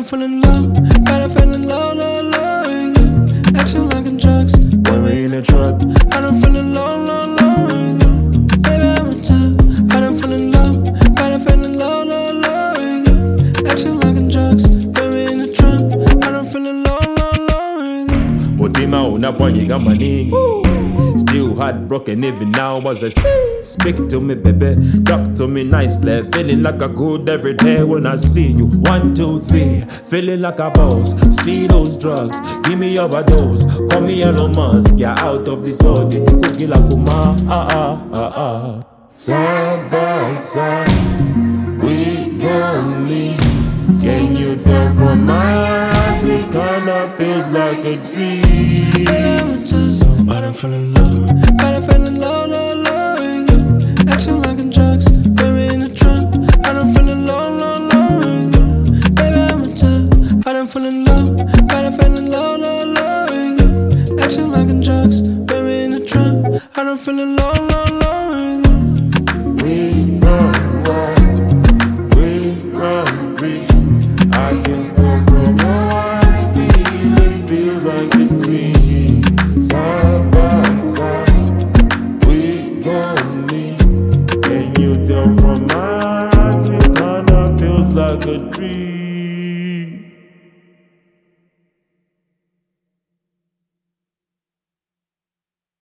feeling low, got a feeling low, low, low with you. Acting like in drugs when we in a truck. I don't feeling low, low, low with you. Baby, I'm a tug. I don't feeling low, got a feeling low, low, low with you. Acting like in drugs when we in a truck. I don't feeling low, low, low with you. Mutima unaponyeka maningi. Still heartbroken even now as I see. Speak to me, baby, talk to me nicely. Feeling like a good every day when I see you. 1, 2, 3, feeling like a boss. See those drugs, give me overdose. Call me Elon Musk, get out of this world. Cookie like Kuma, Side by side, we gon' meet. Can you tell from my eyes it kinda feels like a dream? Baby, I'm a tug. But I'm feeling low, got a feeling low, low, low with you. Acting like in drugs when we in a trunk. I don't feeling low, low, low with you. Baby, I'm a tug. I don't feeling low, got a feeling low, low, low with you. Acting like in drugs when we in a trunk. I don't feeling low, low, low with you.